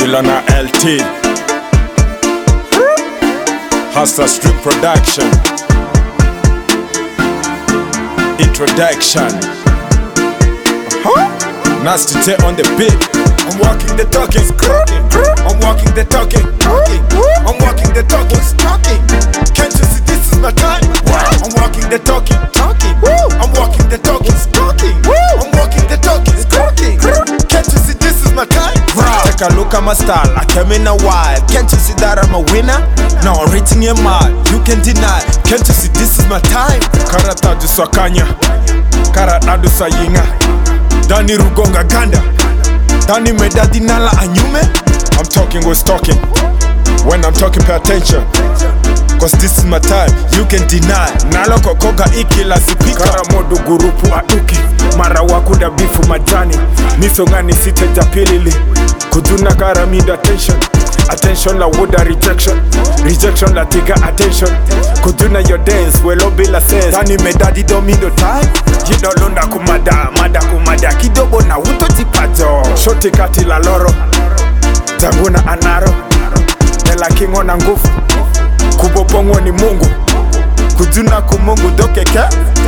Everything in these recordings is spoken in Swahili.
Milana LT Hustler Street Production Introduction Nasty J on the beat. I'm walking the talking, I'm walking the talking, I'm walking the talking, can't you see this is my time? I'm walking the talking, I'm walking the talking, I'm walking the talking, can't you see this is my time? Take a look at my style, I came in a while. Can't you see that I'm a winner? Now I'm reaching a mile, you can deny. Can't you see this is my time? Karata du Swakanya, Karata du Sayinga, Dani Rugonga Ganda, Dani Medadi Nala Anyume. I'm talking was talking. When I'm talking, pay attention, cause this is my time, you can deny. Nalo kokoga ikila sipika Karamodu gurupu aduki Mara wakuda bifu majani Nisongani site japilili Kuduna garamida attention. Attention la wuda rejection. Rejection la tiga attention. Kuduna your dance, welo bila sense. Dani medadi domindo time. Jido lunda kumada, mada kumada. Kidogo na wuto jipajo. Shoti kati la loro Zanguna anaro Nela kingo na ngufu Kubopongo ni mungu Kuduna kumungu dokeke.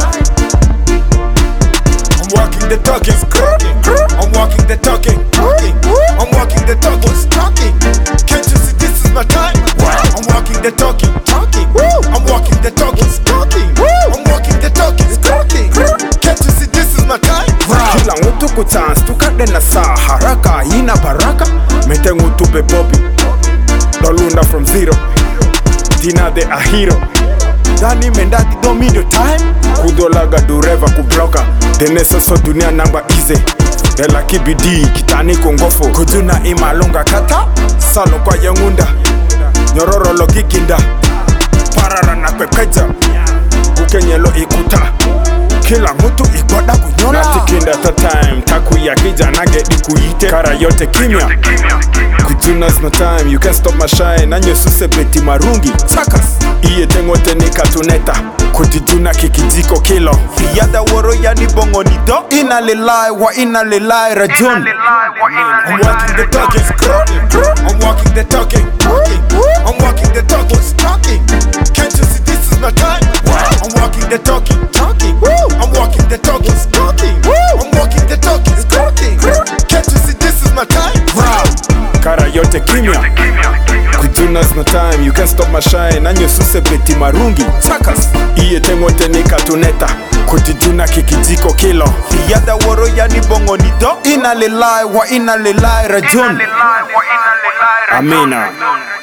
I'm walking the talking, I'm walking the talking, I'm walking the talking, can't you see this is my time? I'm walking the talking, I'm walking the talking, I'm walking the talking, can't you see this is my time? Kila mtu kuchance tukade na saa haraka ina baraka mete mtu bebobi Lolunda from zero Dina de a hero Dani mendati domino time Kudolaga dureva kubloka Denesa so dunia namba easy Dela kibidi kitani kongofo Kuduna imalonga kata Salo kwa yangunda Nyororo logikinda Parara na pepeja Ukenyelo ikuta Kila mtu ikoda kunyona Natikinda ta time Taku ya kija nage ikuite Kara yote kimya Kuduna's my time, you can't stop my shine. Nanyo suse beti marungi Sakas Iye tengote ni katuneta Kutiduna kikijiko kilo Fiyada woro yani bongo nido Ina lelai wa ina lelai rajun I'm walking the talking, I'm walking the talking, I'm walking the talking, can't you see this is my time? I'm walking the talking, I'm walking the talking, I'm walking the talking, can't you see this is my time? Kara yote kimya Kuduna's my time, you can't stop my shine. Nanyo suse beti marungi Sakas Iye tengote ni katuneta Kutiduna kikijiko kilo Fiyada woro yani bongo nido Ina lelai wa ina lelai rajun Amina.